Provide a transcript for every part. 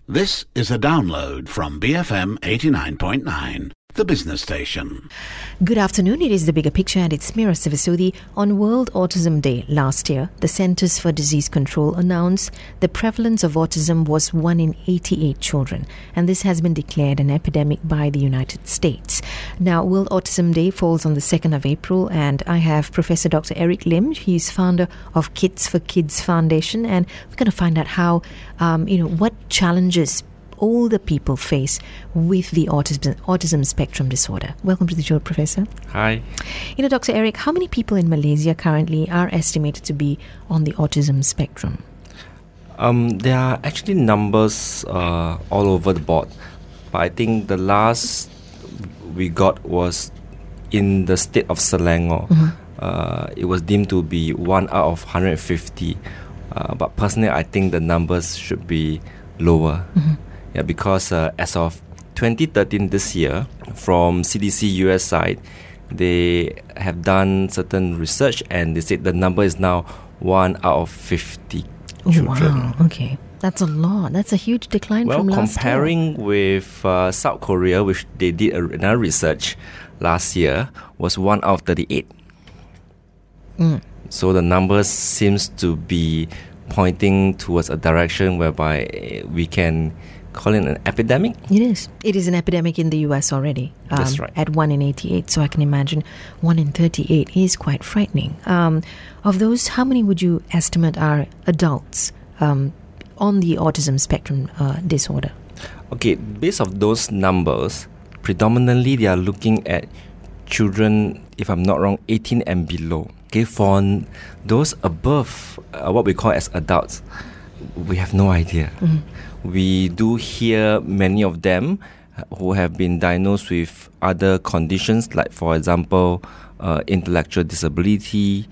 This is a download from BFM 89.9, the business station. Good afternoon. It is The Bigger Picture and it's Mira Sivasudi. On World Autism Day last year, the Centers for Disease Control announced the prevalence of autism was 1 in 88 children, and this has been declared an epidemic by the United States. Now, World Autism Day falls on the 2nd of April, and I have Professor Dr. Eric Lim. He's founder of Kids for Kids Foundation, and we're going to find out how, what challenges older people face with the autism spectrum disorder. Welcome to the show, Professor. Hi. Dr. Eric, how many people in Malaysia currently are estimated to be on the autism spectrum? There are actually numbers all over the board, but I think the last we got was in the state of Selangor. It was deemed to be 1 out of 150, but personally I think the numbers should be lower. Yeah, because as of 2013 this year, from CDC US side, they have done certain research and they said the number is now 1 out of 50 children. Wow, okay. That's a lot. That's a huge decline from last year. Comparing with South Korea, which they did another research last year, was 1 out of 38. So the numbers seems to be pointing towards a direction whereby we can call it an epidemic. It is. It is an epidemic in the US already. That's right. At 1 in 88. So I can imagine 1 in 38 is quite frightening. Of those, how many would you estimate are adults on the autism spectrum disorder? Okay, based on those numbers, predominantly they are looking at children, if I'm not wrong, 18 and below. Okay, for those above what we call as adults, we have no idea. We do hear many of them who have been diagnosed with other conditions, like, for example, intellectual disability,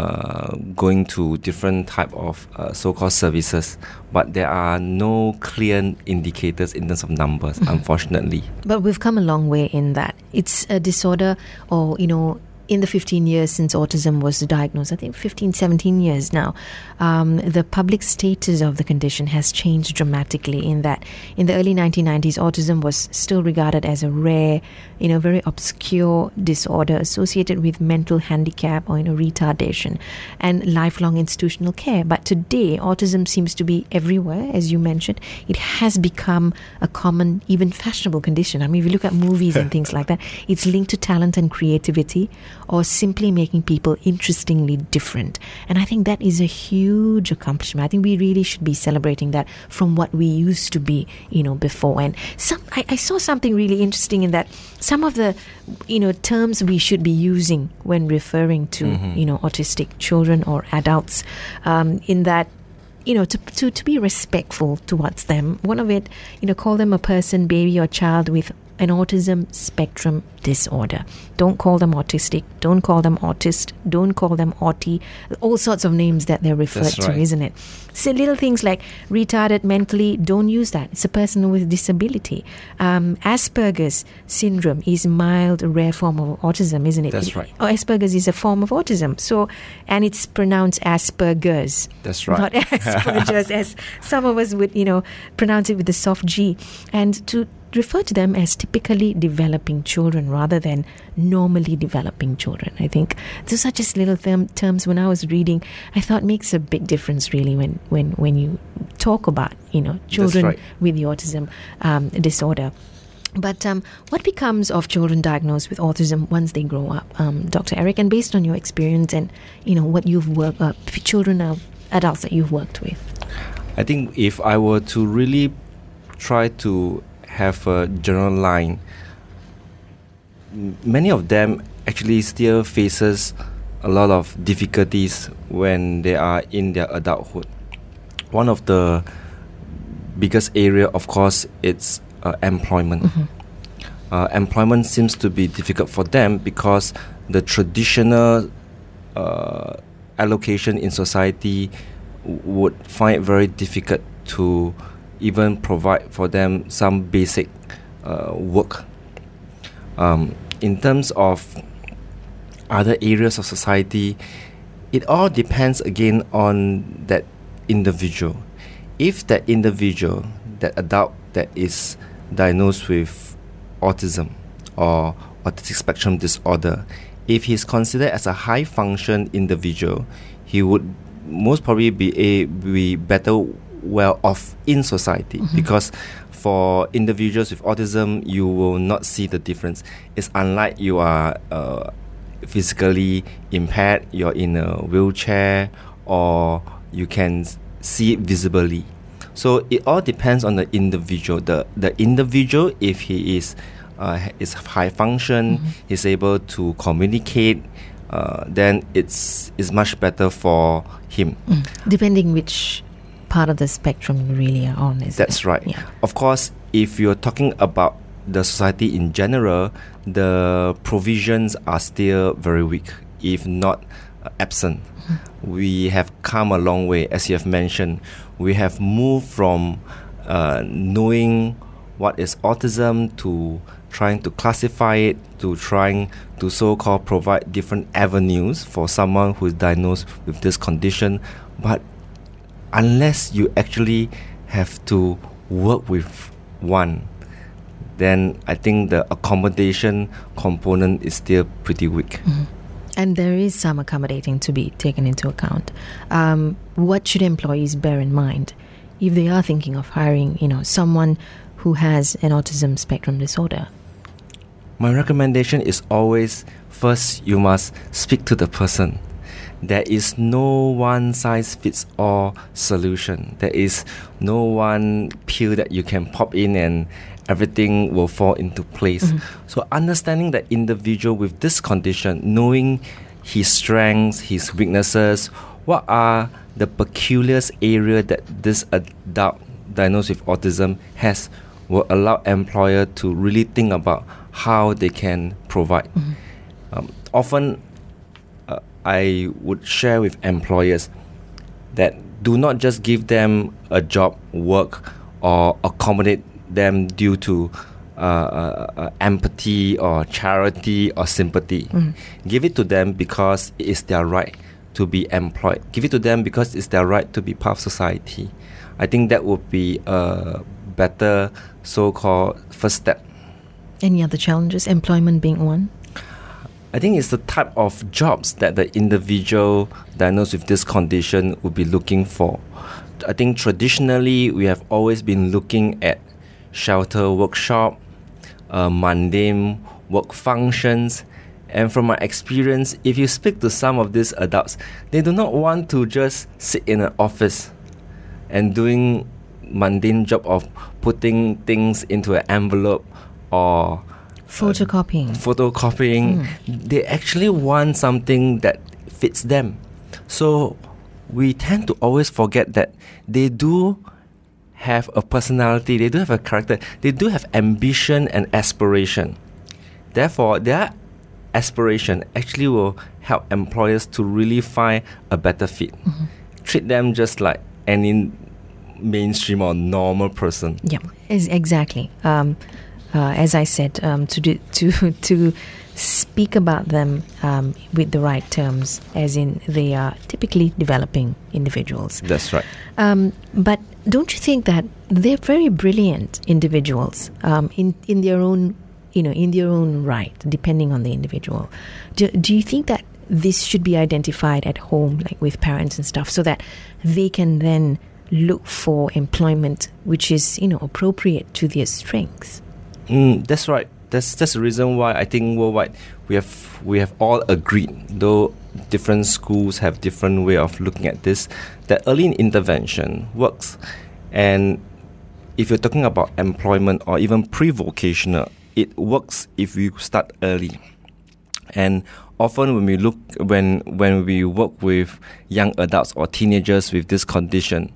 going to different type of so-called services. But there are no clear indicators in terms of numbers, unfortunately. But we've come a long way in that. It's a disorder, or, in the 15 years since autism was diagnosed, I think 15, 17 years now, the public status of the condition has changed dramatically, in that in the early 1990s, autism was still regarded as a rare, very obscure disorder associated with mental handicap or, retardation and lifelong institutional care. But today, autism seems to be everywhere, as you mentioned. It has become a common, even fashionable condition. I mean, if you look at movies and things like that, it's linked to talent and creativity, or simply making people interestingly different. And I think that is a huge accomplishment. I think we really should be celebrating that from what we used to be, before. And I saw something really interesting in that some of the, terms we should be using when referring to, autistic children or adults, in that, to be respectful towards them. One of it, call them a person, baby or child with an autism spectrum disorder. Don't call them autistic. Don't call them autist. Don't call them autie. All sorts of names that they're referred to, isn't it? So little things like retarded mentally, don't use that. It's a person with disability. Asperger's syndrome is a mild, rare form of autism, isn't it? That's right. Asperger's is a form of autism. So, and it's pronounced Asperger's. That's right. Not Asperger's, as some of us would, pronounce it with the soft G. And to refer to them as typically developing children rather than normally developing children. I think those are just little terms when I was reading, I thought makes a big difference really when you talk about, children with the autism disorder. But what becomes of children diagnosed with autism once they grow up, Dr. Eric? And based on your experience and, what you've worked, children or adults that you've worked with? I think if I were to really try to have a general line, many of them actually still faces a lot of difficulties when they are in their adulthood. One of the biggest area, of course, it's employment. Employment seems to be difficult for them because the traditional allocation in society would find it very difficult to even provide for them some basic work. In terms of other areas of society, it all depends again on that individual. If that individual that adult that is diagnosed with autism or autistic spectrum disorder, if he's considered as a high function individual, he would most probably be better well off in society, because for individuals with autism, you will not see the difference. It's unlike you are physically impaired, you're in a wheelchair, or you can see it visibly. So it all depends on the individual. The individual, if he is high function, is able to communicate, then it's much better for him. Depending which part of the spectrum you really are on. That's right. Yeah. Of course, if you're talking about the society in general, the provisions are still very weak, if not absent. We have come a long way, as you have mentioned. We have moved from knowing what is autism to trying to classify it, to trying to so-called provide different avenues for someone who is diagnosed with this condition. But unless you actually have to work with one, then I think the accommodation component is still pretty weak. And there is some accommodating to be taken into account. What should employees bear in mind if they are thinking of hiring, someone who has an autism spectrum disorder? My recommendation is always, first, you must speak to the person. There is no one-size-fits-all solution. There is no one pill that you can pop in and everything will fall into place. So understanding the individual with this condition, knowing his strengths, his weaknesses, what are the peculiar area that this adult diagnosed with autism has, will allow employer to really think about how they can provide. Often, I would share with employers that do not just give them a job, work, or accommodate them due to empathy or charity or sympathy. Give it to them because it is their right to be employed. Give it to them because it's their right to be part of society. I think that would be a better so-called first step. Any other challenges, employment being one? I think it's the type of jobs that the individual diagnosed with this condition would be looking for. I think traditionally we have always been looking at shelter workshop, mundane work functions. And from my experience, if you speak to some of these adults, they do not want to just sit in an office and doing mundane job of putting things into an envelope or photocopying. They actually want something that fits them. So we tend to always forget that they do have a personality, they do have a character, they do have ambition and aspiration. Therefore, their aspiration actually will help employers to really find a better fit. Treat them just like any mainstream or normal person. Yeah, exactly. As I said, to speak about them with the right terms, as in they are typically developing individuals. That's right. But don't you think that they're very brilliant individuals in their own, in their own right, depending on the individual? Do you think that this should be identified at home, like with parents and stuff, so that they can then look for employment which is, appropriate to their strengths? That's right. That's the reason why I think worldwide we have all agreed, though different schools have different way of looking at this, that early intervention works. And if you're talking about employment or even pre-vocational, it works if you start early. And often when we work with young adults or teenagers with this condition,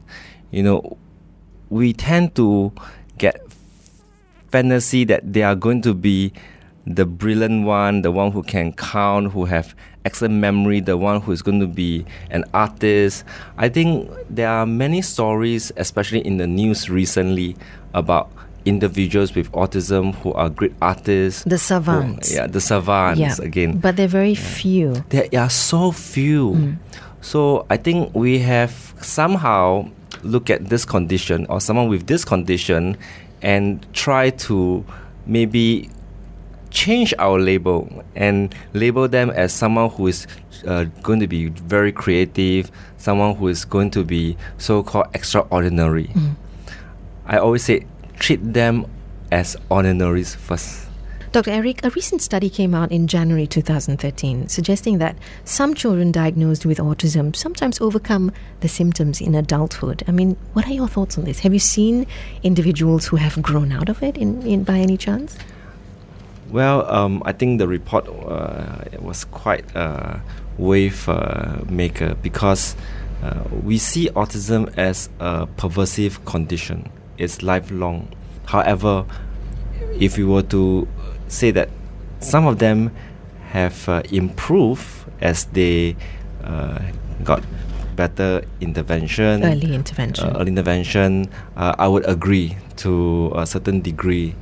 we tend to get fantasy that they are going to be the brilliant one, the one who can count, who have excellent memory, the one who is going to be an artist. I think there are many stories, especially in the news recently, about individuals with autism who are great artists. The savants. The savants again. But they're very few. There are so few. So I think we have somehow look at this condition or someone with this condition and try to maybe change our label and label them as someone who is going to be very creative, someone who is going to be so-called extraordinary. I always say treat them as ordinaries first. Dr. Eric, a recent study came out in January 2013 suggesting that some children diagnosed with autism sometimes overcome the symptoms in adulthood. I mean, what are your thoughts on this? Have you seen individuals who have grown out of it in by any chance? Well, I think the report was quite wave maker because we see autism as a pervasive condition. It's lifelong. However, if we were to say that some of them have improved as they got better intervention, Early intervention. I would agree to a certain degree.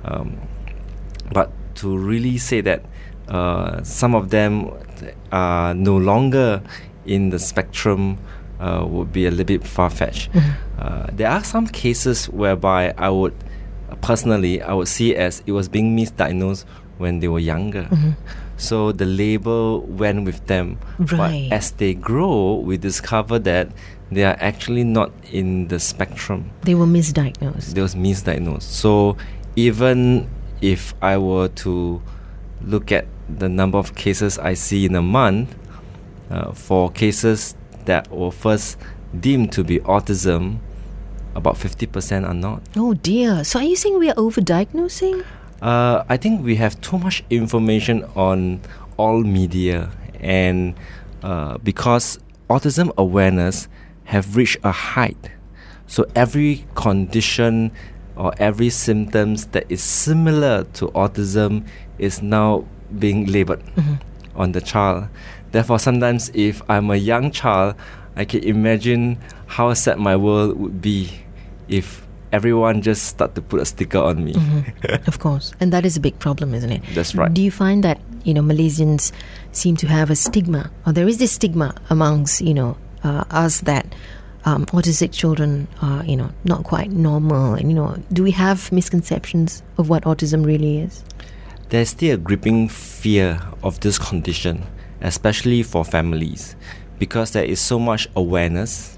But to really say that some of them are no longer in the spectrum would be a little bit far-fetched. There are some cases whereby I would see as it was being misdiagnosed when they were younger. So the label went with them. Right. But as they grow, we discover that they are actually not in the spectrum. They were misdiagnosed. They was misdiagnosed. So even if I were to look at the number of cases I see in a month, for cases that were first deemed to be autism, about 50% are not. Oh dear. So are you saying we are overdiagnosing? I think we have too much information on all media, and because autism awareness have reached a height, so every condition or every symptoms that is similar to autism is now being labeled on the child. Therefore, sometimes if I'm a young child, I can imagine how sad my world would be if everyone just start to put a sticker on me. Of course. And that is a big problem, isn't it? That's right. Do you find that, Malaysians seem to have a stigma, or there is this stigma amongst, us that autistic children are, not quite normal? And, do we have misconceptions of what autism really is? There's still a gripping fear of this condition, especially for families, because there is so much awareness.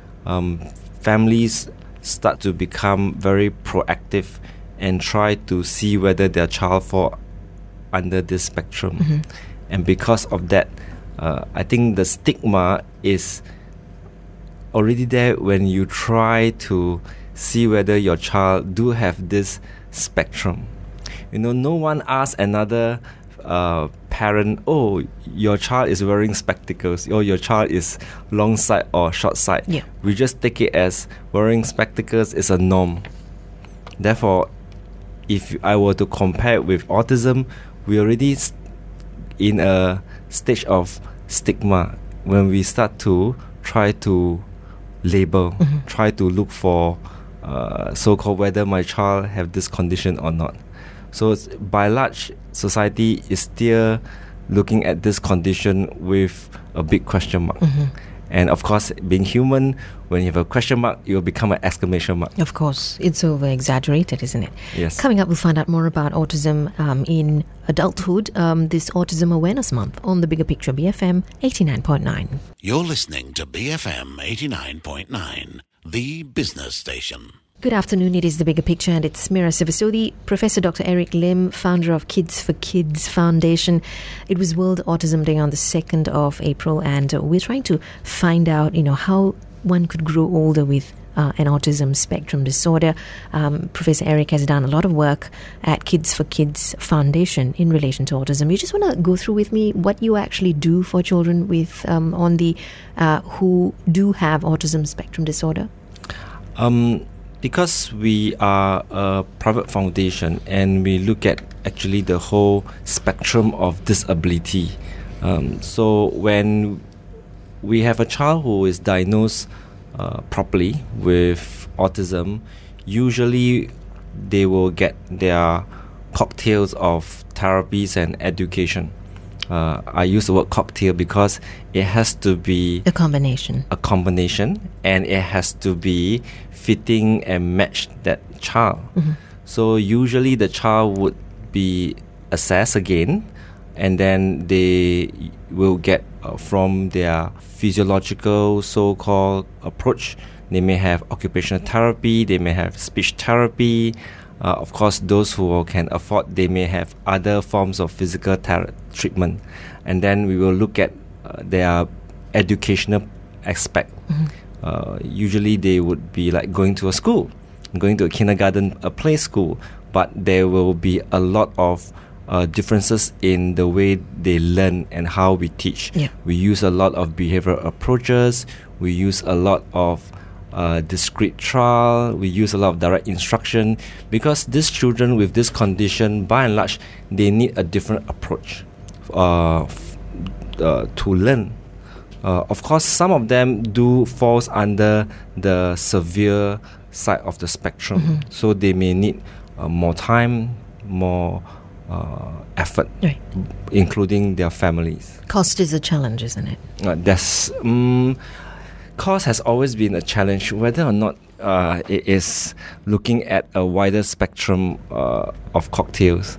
Families start to become very proactive and try to see whether their child fall under this spectrum. And because of that, I think the stigma is already there when you try to see whether your child do have this spectrum. No one asks another parent, oh, your child is wearing spectacles, or your child is long sight or short sight. Yeah. We just take it as wearing spectacles is a norm. Therefore, if I were to compare it with autism, we already in a stage of stigma when we start to try to label, try to look for so-called whether my child have this condition or not. So by large, society is still looking at this condition with a big question mark. And of course, being human, when you have a question mark, it will become an exclamation mark. Of course, it's over-exaggerated, isn't it? Yes. Coming up, we'll find out more about autism in adulthood, this Autism Awareness Month on The Bigger Picture, BFM 89.9. You're listening to BFM 89.9, the business station. Good afternoon, it is The Bigger Picture and it's Mira Sivasodi, Professor Dr. Eric Lim, founder of Kids for Kids Foundation. It was World Autism Day on the 2nd of April and we're trying to find out, how one could grow older with an autism spectrum disorder. Professor Eric has done a lot of work at Kids for Kids Foundation in relation to autism. You just want to go through with me what you actually do for children with who do have autism spectrum disorder? Because we are a private foundation and we look at actually the whole spectrum of disability. So when we have a child who is diagnosed properly with autism, usually they will get their cocktails of therapies and education. I use the word cocktail because it has to be A combination. and it has to be fitting and match that child. So usually the child would be assessed again, and then they will get from their physiological so-called approach. They may have occupational therapy, they may have speech therapy. Of course, those who can afford, they may have other forms of physical treatment. And then we will look at their educational aspect. Usually they would be like going to a school, going to a kindergarten, a play school, but there will be a lot of differences in the way they learn and how we teach. Yeah. We use a lot of behavioral approaches, we use a lot of discrete trial, we use a lot of direct instruction, because these children with this condition, by and large, they need a different approach to learn. Of course, some of them do falls under the severe side of the spectrum, so they may need more time, more effort, Right. including their families. Cost is a challenge, isn't it? Cost has always been a challenge, whether or not it is looking at a wider spectrum of cocktails.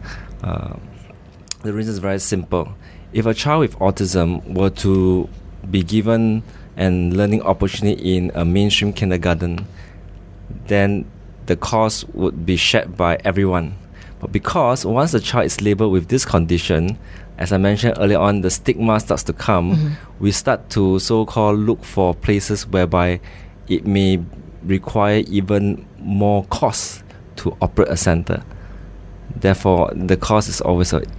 The reason is very simple. If a child with autism were to be given an learning opportunity in a mainstream kindergarten, then the cost would be shared by everyone. But because once the child is labelled with this condition, as I mentioned earlier on, the stigma starts to come. We start to so-called look for places whereby it may require even more cost to operate a centre. Therefore, the cost is always a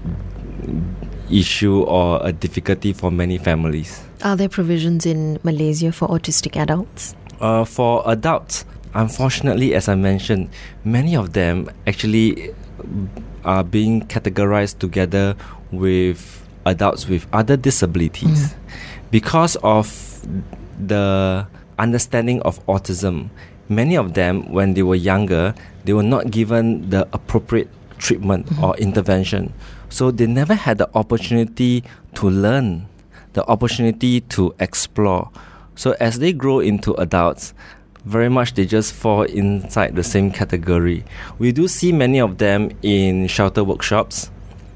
issue or a difficulty for many families. Are there provisions in Malaysia for autistic adults? For adults, unfortunately, as I mentioned, many of them actually are being categorized together with adults with other disabilities. Because of the understanding of autism, many of them, when they were younger, they were not given the appropriate treatment or intervention. So they never had the opportunity to learn, the opportunity to explore. So as they grow into adults, very much they just fall inside the same category. We do see many of them in shelter workshops,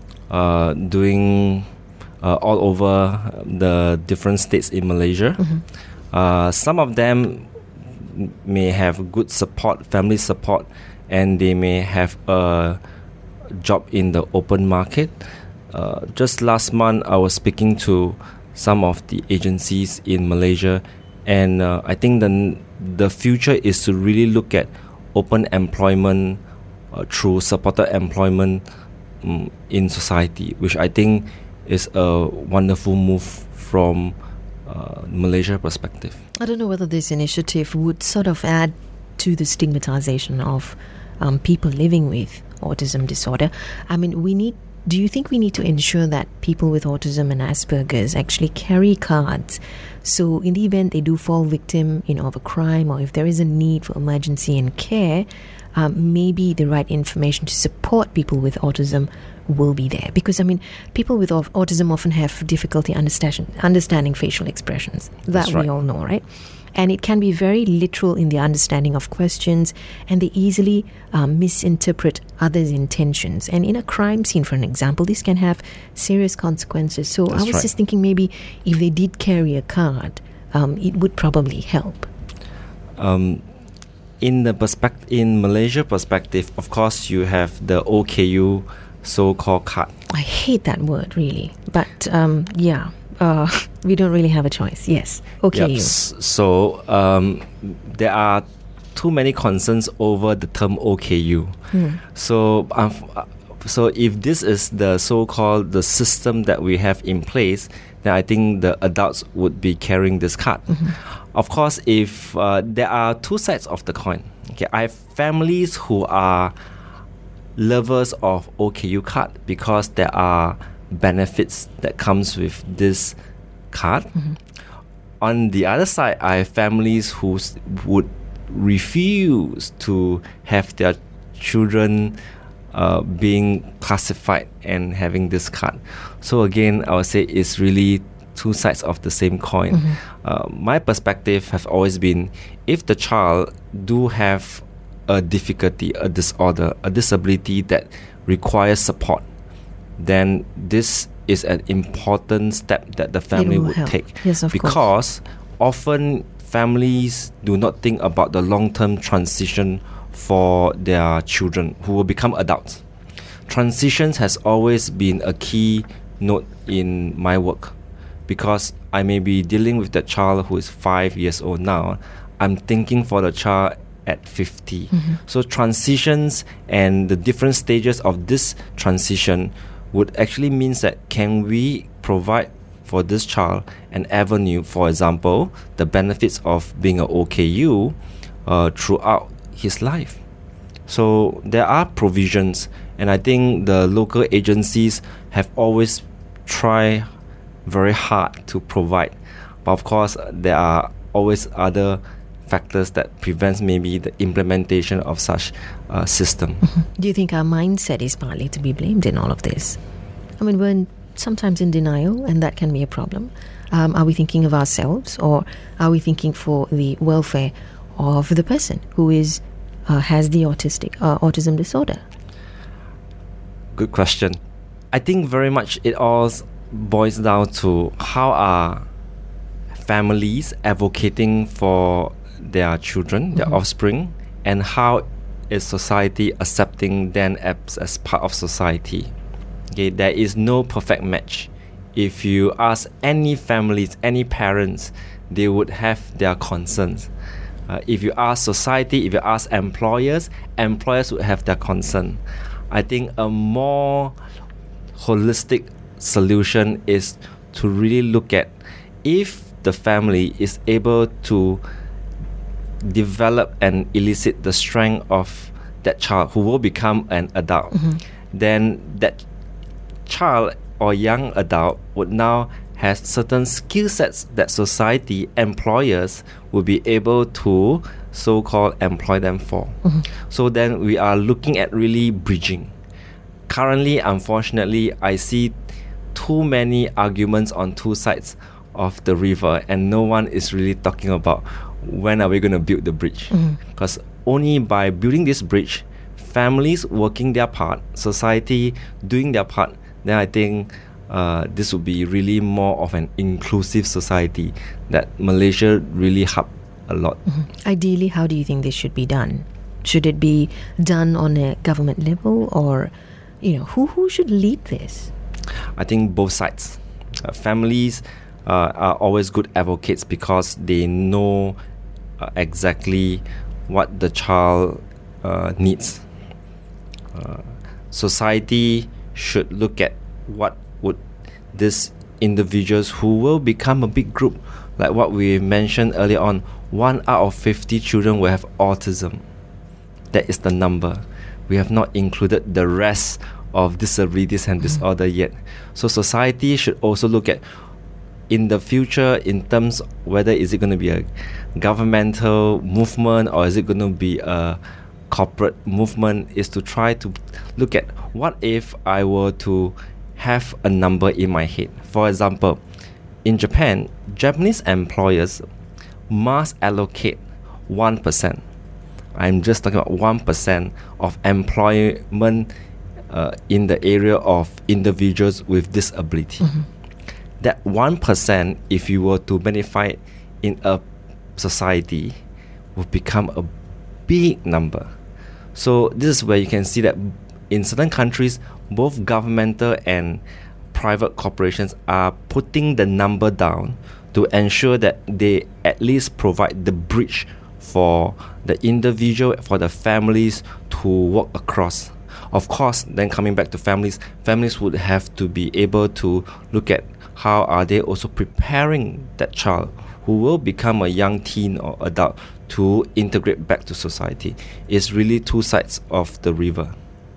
doing all over the different states in Malaysia. Some of them may have good support, family support, and they may have a job in the open market. Just last month, I was speaking to some of the agencies in Malaysia, and I think the future is to really look at open employment through supported employment in society, which I think is a wonderful move from Malaysia perspective. I don't know whether this initiative would sort of add to the stigmatization of people living with autism disorder. I mean, do you think we need to ensure that people with autism and Asperger's actually carry cards? So in the event they do fall victim, of a crime, or if there is a need for emergency and care, maybe the right information to support people with autism will be there. Because, people with autism often have difficulty understanding facial expressions. That we all know, right? And it can be very literal in the understanding of questions, and they easily misinterpret others' intentions. And in a crime scene, for an example, this can have serious consequences. So I was just thinking maybe if they did carry a card, it would probably help. In Malaysia perspective, of course, you have the OKU so-called card. I hate that word, really. But we don't really have a choice. Yes. OKU. Yep. So there are too many concerns over the term OKU. So if this is the so-called the system that we have in place, then I think the adults would be carrying this card. Of course, if there are two sides of the coin. Okay, I have families who are lovers of OKU card because there are benefits that comes with this card. On the other side, I have families who would refuse to have their children being classified and having this card. So again, I would say it's really two sides of the same coin. My perspective has always been, if the child do have a difficulty, a disorder, a disability that requires support, then this is an important step that the family would take. Yes, of because often families do not think about the long-term transition for their children who will become adults. Transitions has always been a key note in my work, because I may be dealing with the child who is 5 years old now. I'm thinking for the child at 50. So transitions and the different stages of this transition would actually means that can we provide for this child an avenue, for example, the benefits of being an OKU throughout his life. So there are provisions, and I think the local agencies have always tried very hard to provide. But of course, there are always other factors that prevents maybe the implementation of such system. Do you think our mindset is partly to be blamed in all of this? I mean, we're sometimes in denial, and that can be a problem. Are we thinking of ourselves, or are we thinking for the welfare of the person who is has the autism disorder? Good question. I think very much it all boils down to how are families advocating for their children, their offspring, and how is society accepting them as part of society. Okay, there is no perfect match. If you ask any families, any parents, they would have their concerns. If you ask society, if you ask employers would have their concern. I think a more holistic solution is to really look at if the family is able to develop and elicit the strength of that child who will become an adult, then that child or young adult would now have certain skill sets that society, employers will be able to so-called employ them for. So then we are looking at really bridging. Currently, unfortunately, I see too many arguments on two sides of the river, and no one is really talking about when are we going to build the bridge. Because only by building this bridge, families working their part, society doing their part, then I think this would be really more of an inclusive society that Malaysia really hub a lot. Ideally, how do you think this should be done? Should it be done on a government level, or who should lead this? I think both sides. Families are always good advocates because they know exactly what the child needs. Society should look at what would these individuals who will become a big group, like what we mentioned earlier on, 1 out of 50 children will have autism. That is the number. We have not included the rest of disabilities and disorder yet. So society should also look at in the future in terms of whether is it going to be a governmental movement or is it going to be a corporate movement, is to try to look at what if I were to have a number in my head. For example, in Japan, Japanese employers must allocate 1%. I'm just talking about 1% of employment in the area of individuals with disability. That 1%, if you were to benefit in a society, will become a big number. So this is where you can see that in certain countries, both governmental and private corporations are putting the number down to ensure that they at least provide the bridge for the individual, for the families to walk across. Of course, then coming back to families would have to be able to look at how are they also preparing that child who will become a young teen or adult to integrate back to society. It's really two sides of the river.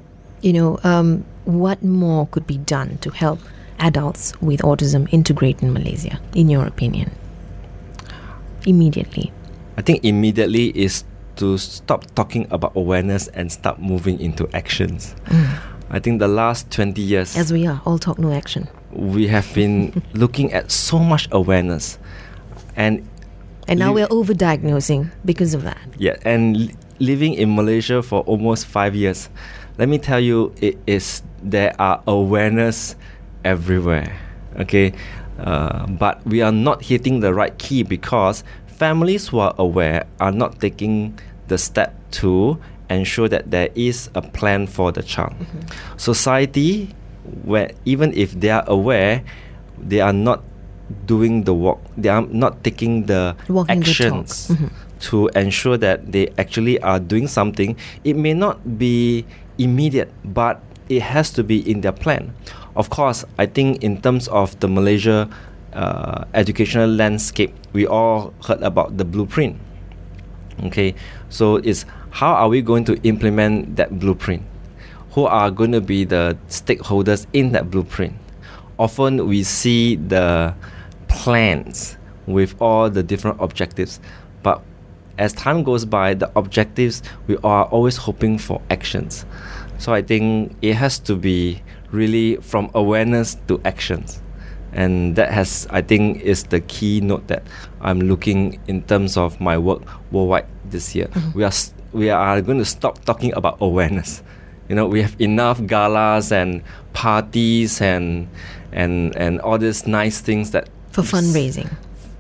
What more could be done to help adults with autism integrate in Malaysia, in your opinion? Immediately. I think immediately is to stop talking about awareness and start moving into actions. I think the last 20 years, As we are, all talk, no action. we have been looking at so much awareness, and Now we're overdiagnosing because of that. living in Malaysia for almost 5 years, let me tell you, there are awareness everywhere. Okay, but we are not hitting the right key because families who are aware are not taking the step to ensure that there is a plan for the child. Society, where even if they are aware, they are not doing the work. They are not taking the Walking the actions talk. to ensure that they actually are doing something. It may not be immediate, but it has to be in their plan. Of course, I think in terms of the Malaysia educational landscape, we all heard about the blueprint. Okay, so it's how are we going to implement that blueprint? Who are going to be the stakeholders in that blueprint? Often we see the plans with all the different objectives, but as time goes by, the objectives, we are always hoping for actions. So I think it has to be really from awareness to actions. And that has, I think, is the keynote that I'm looking in terms of my work worldwide this year. We are going to stop talking about awareness. You know, we have enough galas and parties and all these nice things that For fundraising.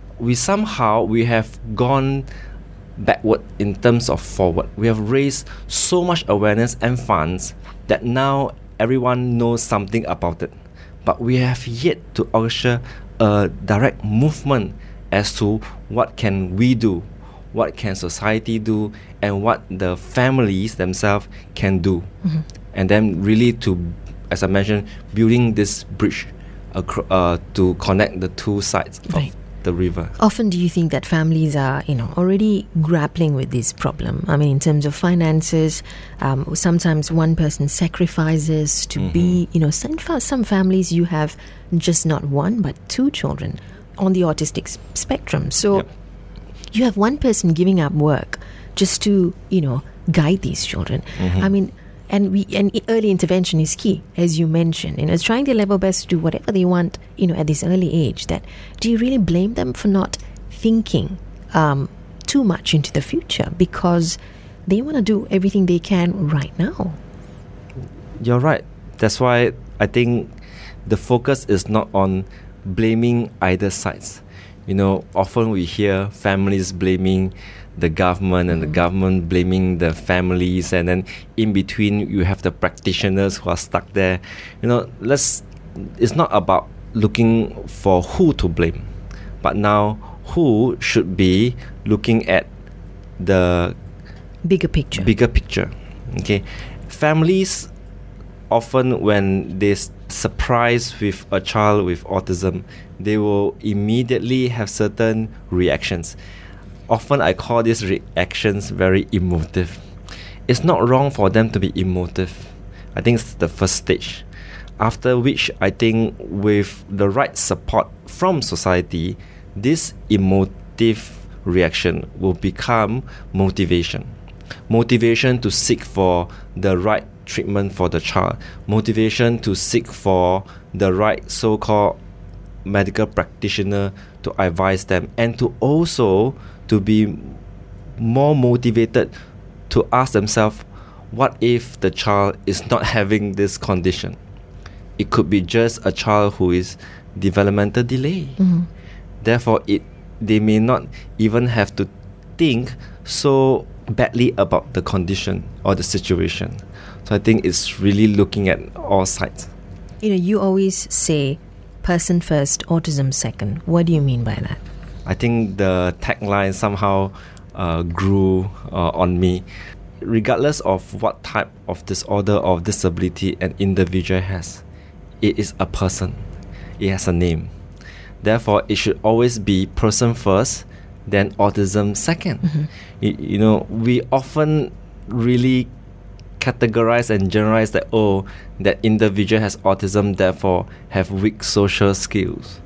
We have gone backward in terms of forward. We have raised so much awareness and funds that now everyone knows something about it. But we have yet to usher a direct movement as to what can we do, what can society do, and what the families themselves can do. And then really to, as I mentioned, building this bridge to connect the two sides Right. of the river. Often do you think that families are, already grappling with this problem? I mean, in terms of finances, sometimes one person sacrifices to be, some families you have just not one but two children on the autistic spectrum. So you have one person giving up work just to, guide these children. I mean, and early intervention is key, as you mentioned. It's trying their level best to do whatever they want, at this early age. That do you really blame them for not thinking too much into the future because they want to do everything they can right now? You're right. That's why I think the focus is not on blaming either sides. Often we hear families blaming the government and the government blaming the families, and then in between you have the practitioners who are stuck there. It's not about looking for who to blame, but now who should be looking at the Bigger picture. Okay, families often, when they surprise with a child with autism, they will immediately have certain reactions. Often I call these reactions very emotive. It's not wrong for them to be emotive. I think it's the first stage. After which, I think with the right support from society, this emotive reaction will become motivation. Motivation to seek for the right treatment for the child. Motivation to seek for the right so-called medical practitioner to advise them, and to also to be more motivated to ask themselves, what if the child is not having this condition? It could be just a child who is developmental delay. Therefore, they may not even have to think so badly about the condition or the situation. So I think it's really looking at all sides. You always say person first, autism second. What do you mean by that? I think the tagline somehow grew on me. Regardless of what type of disorder or disability an individual has, it is a person. It has a name. Therefore, it should always be person first, then autism second. We often really categorize and generalize that, that individual has autism, therefore have weak social skills.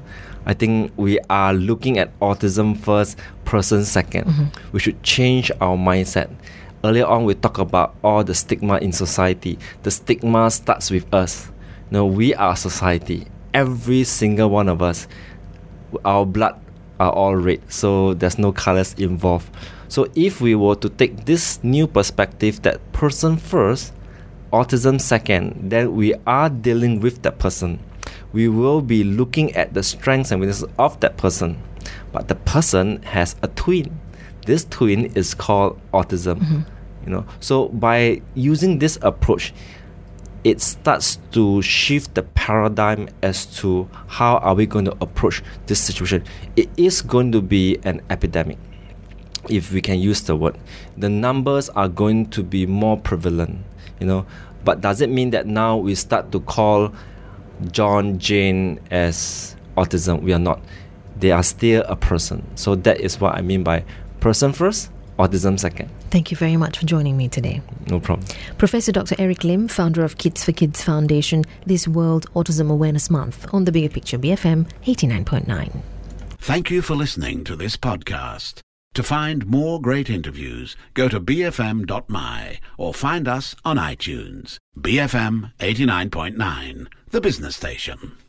I think we are looking at autism first, person second. We should change our mindset. Earlier on, we talked about all the stigma in society. The stigma starts with us. We are society. Every single one of us, our blood are all red, so there's no colors involved. So if we were to take this new perspective that person first, autism second, then we are dealing with that person. We will be looking at the strengths and weaknesses of that person. But the person has a twin. This twin is called autism. So by using this approach, it starts to shift the paradigm as to how are we going to approach this situation. It is going to be an epidemic, if we can use the word. The numbers are going to be more prevalent, But does it mean that now we start to call John, Jane as autism? We are not. They are still a person. So that is what I mean by person first, autism second. Thank you very much for joining me today. No problem. Professor Dr. Eric Lim, founder of Kids for Kids Foundation, this World Autism Awareness Month on The Bigger Picture, BFM 89.9. Thank you for listening to this podcast. To find more great interviews, go to bfm.my or find us on iTunes. BFM 89.9, the business station.